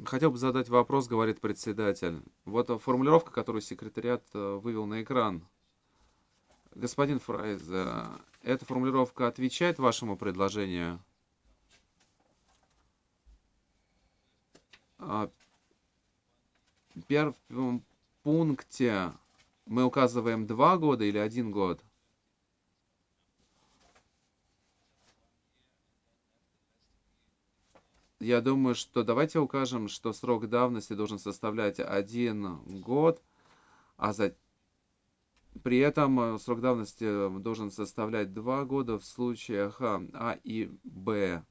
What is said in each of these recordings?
Хотел бы задать вопрос, говорит председатель. Вот формулировка, которую секретариат вывел на экран. Господин Фрайз, эта формулировка отвечает вашему предложению? В первом пункте мы указываем 2 года или 1 год? Я думаю, что давайте укажем, что срок давности должен составлять 1 год, а при этом срок давности должен составлять 2 года в случаях А и Б.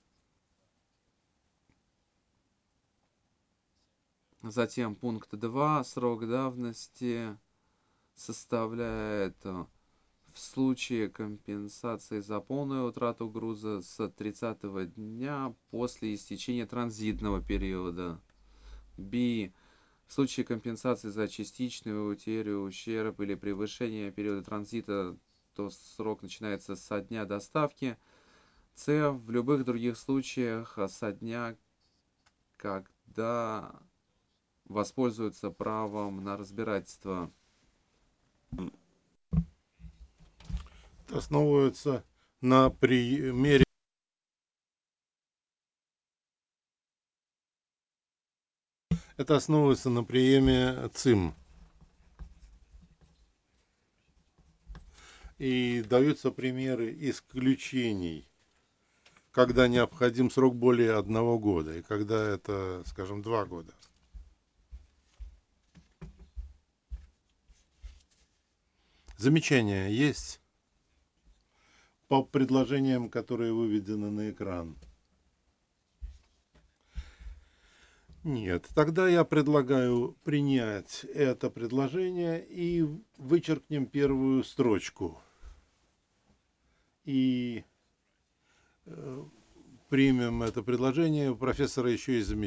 Затем пункт 2. Срок давности составляет в случае компенсации за полную утрату груза с 30-го дня после истечения транзитного периода. Б. В случае компенсации за частичную утерю, ущерб или превышение периода транзита, то срок начинается со дня доставки. С. В любых других случаях со дня, когда воспользуются правом на разбирательство. Основывается на примере. Это основывается на приеме ЦИМ. И даются примеры исключений, когда необходим срок более 1 года, и когда это, скажем, 2 года. Замечания есть по предложениям, которые выведены на экран? Нет. Тогда я предлагаю принять это предложение и вычеркнем первую строчку. И примем это предложение. У профессора еще есть замечания.